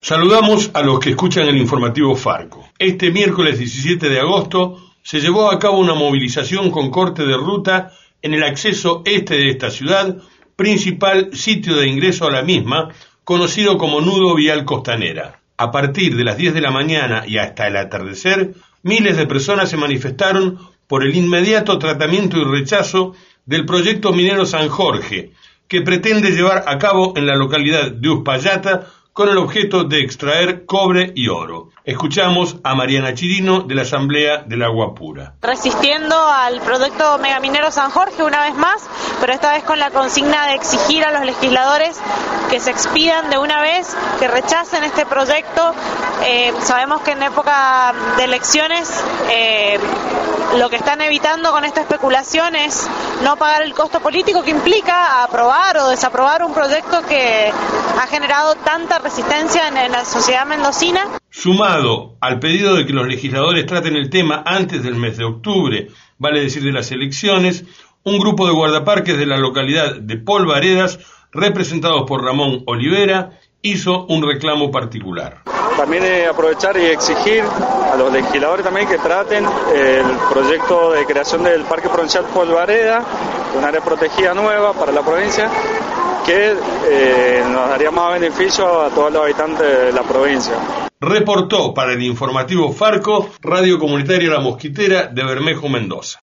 Saludamos a los que escuchan el informativo Farco. Este miércoles 17 de agosto se llevó a cabo una movilización con corte de ruta en el acceso este de esta ciudad, principal sitio de ingreso a la misma, conocido como Nudo Vial Costanera. A partir de las 10 de la mañana y hasta el atardecer, miles de personas se manifestaron por el inmediato tratamiento y rechazo del proyecto minero San Jorge, que pretende llevar a cabo en la localidad de Uspallata con el objeto de extraer cobre y oro. Escuchamos a Mariana Chirino de la Asamblea del Agua Pura. Resistiendo al proyecto megaminero San Jorge una vez más, pero esta vez con la consigna de exigir a los legisladores que se expidan de una vez, que rechacen este proyecto. Sabemos que en época de elecciones lo que están evitando con esta especulación es no pagar el costo político que implica aprobar o desaprobar un proyecto que ha generado tanta resistencia en la sociedad mendocina. Sumado al pedido de que los legisladores traten el tema antes del mes de octubre, vale decir de las elecciones, un grupo de guardaparques de la localidad de Polvaredas, representados por Ramón Olivera, hizo un reclamo particular. También aprovechar y exigir a los legisladores también que traten el proyecto de creación del Parque Provincial Polvareda, un área protegida nueva para la provincia, que nos daría más beneficio a todos los habitantes de la provincia. Reportó para el informativo Farco, Radio Comunitaria La Mosquitera de Bermejo, Mendoza.